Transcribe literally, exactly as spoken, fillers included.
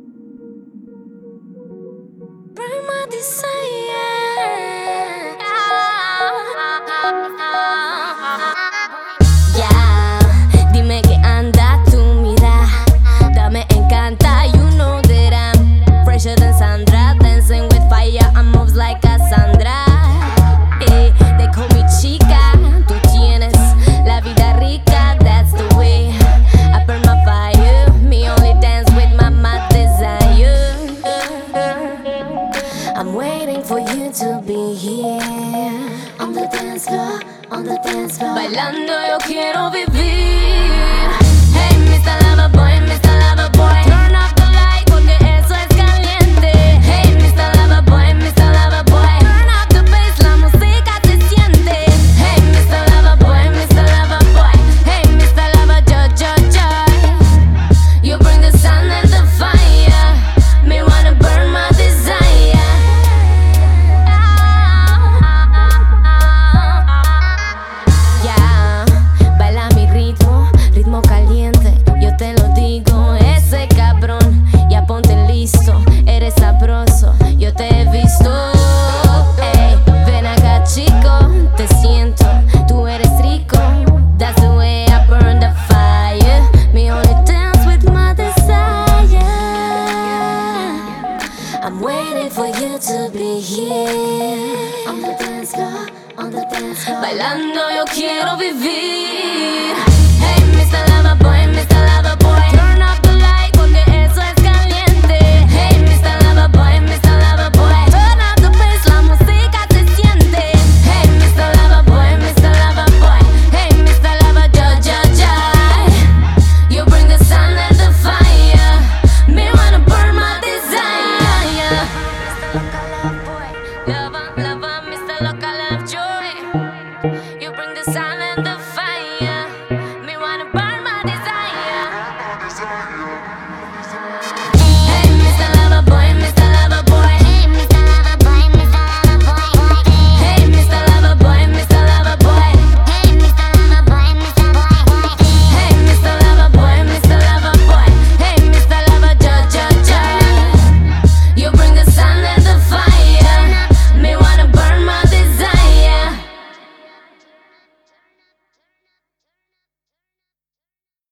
Burn my desire. Ya, dime que anda tu mira. Dame encanta, you know that I'm fresher than Sandra. Dancing with fire, I moves like Cassandra. Eh, they call me chica. Tú tienes la vida rica, that's the way I burn my fire. Me only dance with my mad desire. I'm waiting for you to be here. On the dance floor, on the dance floor. Bailando yo quiero vivir. Hey, mister Lover Boy, mister Lover Boy, turn off the light porque eso es caliente. Hey, mister Lover Boy, mister Lover Boy, turn up the bass, la música se siente. Hey, mister Lover Boy, mister Lover Boy, hey, mister Lover Joy, Joy, Joy. You bring the sun and the fire, me wanna burn my desire. Ya, baila mi ritmo, ritmo caliente, yo te lo digo, ese cabrón, ya ponte listo, eres sabroso, yo te he visto. Ey, ven acá chico, te siento, tú eres rico, that's the way I burn the fire, me only dance with my desire. I'm waiting for you to be here. On the dance floor, on the dance floor. Bailando yo quiero vivir. Hey, mister Lover Boy, mister Lover Boy, turn off the light porque eso es caliente. Hey, mister Lover Boy, mister Lover Boy, turn up the bass, la música se siente. Hey, mister Lover Boy, mister Lover Boy, hey, mister Lover Joy, Joy, Joy. You bring the sun and the fire, me wanna burn my desire. Lover, lover, mister Loca Love Joy, you bring the sun and the fire.